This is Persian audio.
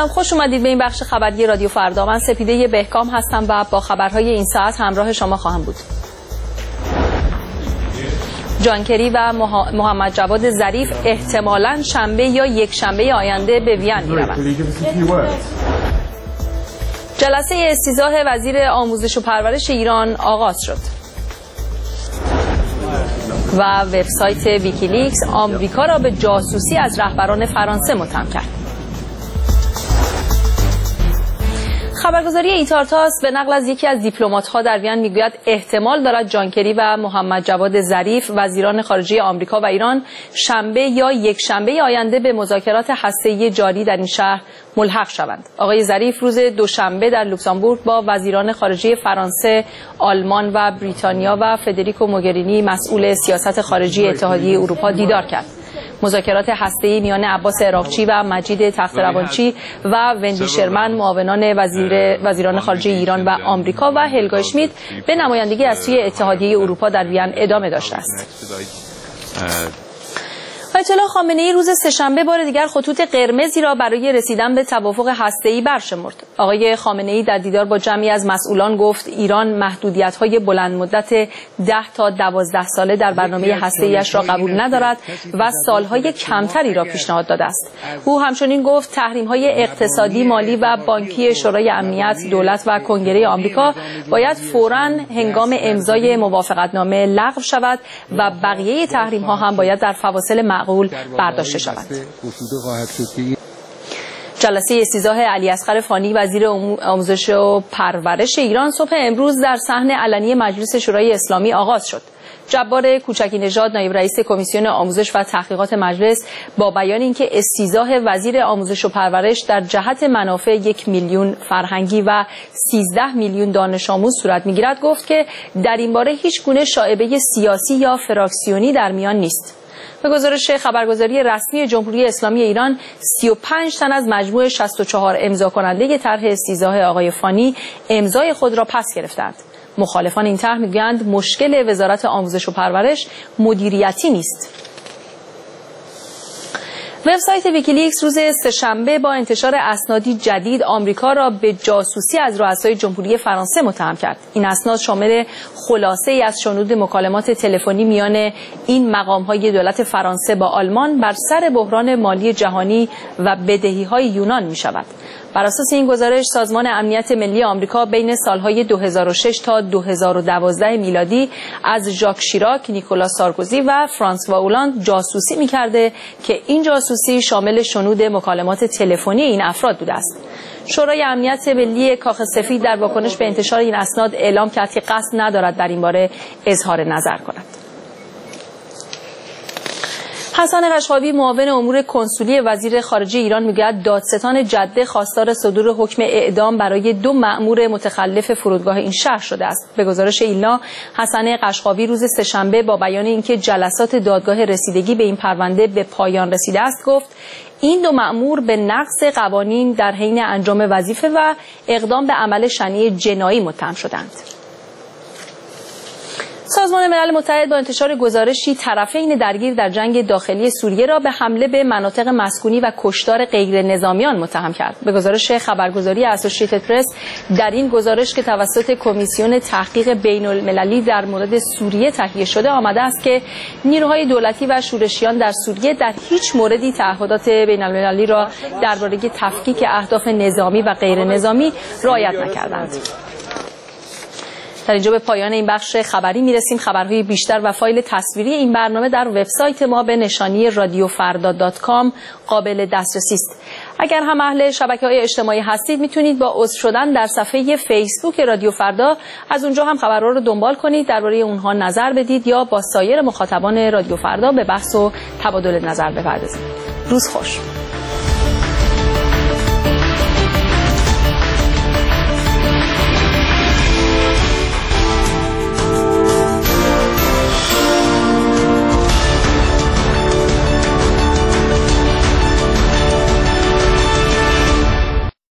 سلام، خوش اومدید به این بخش خبری رادیو فردا. من سپیده بهکام هستم و با خبرهای این ساعت همراه شما خواهم بود. جان کری و محمد جواد ظریف احتمالاً شنبه یا یک شنبه آینده به وین می‌روند. جلسه استیضاح وزیر آموزش و پرورش ایران آغاز شد. و وبسایت ویکیلیکس آمریکا را به جاسوسی از رهبران فرانسه متهم کرد. خبرگزاری ایتارتاس به نقل از یکی از دیپلمات‌ها در وین میگوید احتمال دارد جان کری و محمد جواد ظریف وزیران خارجه آمریکا و ایران شنبه یا یک شنبه آینده به مذاکرات هسته‌ای جاری در این شهر ملحق شوند. آقای ظریف روز دوشنبه در لوکزامبورگ با وزیران خارجه فرانسه، آلمان و بریتانیا و فدریکو موگرینی مسئول سیاست خارجی اتحادیه اروپا دیدار کرد. مذاکرات هسته‌ای میان عباس عراقچی و مجید تخت‌روانچی و وندی شرمن معاونان وزیران خارجه ایران و آمریکا و هلگا اشمیت به نمایندگی از سوی اتحادیه اروپا در وین ادامه داشته است. آیت الله خامنه‌ای روز سه‌شنبه بار دیگر خطوط قرمزی را برای رسیدن به توافق هسته‌ای برشمرد. آقای خامنه‌ای در دیدار با جمعی از مسئولان گفت ایران محدودیت‌های بلند مدت 10 تا 12 ساله در برنامه هسته‌ایش را قبول ندارد و سالهای کمتری را پیشنهاد داده است. او همچنین گفت تحریم‌های اقتصادی، مالی و بانکی شورای امنیت، دولت و کنگره آمریکا باید فوراً هنگام امضای موافقتنامه لغو شود و بقیه تحریم‌ها هم باید در فواصل معقول برداشته شود. جلسه استیضاح علی اصغر فانی وزیر آموزش و پرورش ایران صبح امروز در صحن علنی مجلس شورای اسلامی آغاز شد. جبار کوچکی نژاد نایب رئیس کمیسیون آموزش و تحقیقات مجلس با بیان اینکه استیضاح وزیر آموزش و پرورش در جهت منافع 1 میلیون فرهنگی و 13 میلیون دانش آموز صورت میگیرد گفت که در این باره هیچ گونه شائبه سیاسی یا فراکسیونی در میان نیست. به گزارش خبرگزاری رسمی جمهوری اسلامی ایران 35 تن از مجموع 64 امضا کننده طرح استیضاح آقای فانی امضای خود را پس گرفتند. مخالفان این طرح میگویند مشکل وزارت آموزش و پرورش مدیریتی نیست. وبسایت ویکیلیکس روز سه‌شنبه با انتشار اسنادی جدید آمریکا را به جاسوسی از رؤسای جمهوری فرانسه متهم کرد. این اسناد شامل خلاصه‌ای از شنود مکالمات تلفنی میان این مقام‌های دولت فرانسه با آلمان بر سر بحران مالی جهانی و بدهی‌های یونان می‌شود. بر اساس این گزارش سازمان امنیت ملی آمریکا بین سالهای 2006 تا 2012 میلادی از ژاک شیراک، نیکولاس سارکوزی و فرانسوا اولاند جاسوسی می‌کرده که این جاسوسی شامل شنود مکالمات تلفنی این افراد بوده است. شورای امنیت ملی کاخ سفید در واکنش به انتشار این اسناد اعلام کرد که قصد ندارد در این باره اظهار نظر کند. حسن قشقابی معاون امور کنسولی وزیر خارجه ایران میگوید دادستان جده خواستار صدور حکم اعدام برای 2 مأمور متخلف فرودگاه این شهر شده است. به گزارش ایلنا، حسن قشقابی روز سه‌شنبه با بیان اینکه جلسات دادگاه رسیدگی به این پرونده به پایان رسیده است گفت این 2 مأمور به نقض قوانین در حین انجام وظیفه و اقدام به عمل شنیع جنایی متهم شدند. سازمان ملل متحد با انتشار گزارشی طرفین درگیر در جنگ داخلی سوریه را به حمله به مناطق مسکونی و کشتار غیر نظامیان متهم کرد. به گزارش خبرگزاری اسوسییتد پرس، در این گزارش که توسط کمیسیون تحقیق بین‌المللی در مورد سوریه تهیه شده آمده است که نیروهای دولتی و شورشیان در سوریه در هیچ موردی تعهدات بین‌المللی را درباره تفکیک اهداف نظامی و غیر نظامی رعایت نکردند. در اینجا به پایان این بخش خبری میرسیم. خبرهای بیشتر و فایل تصویری این برنامه در وبسایت ما به نشانی radiofarda.com قابل دسترسی است. اگر هم اهل شبکه‌های اجتماعی هستید میتونید با عضو شدن در صفحه فیسبوک رادیو فردا از اونجا هم خبرها رو دنبال کنید، درباره اونها نظر بدید یا با سایر مخاطبان رادیو فردا به بحث و تبادل نظر بپردازید. روز خوش.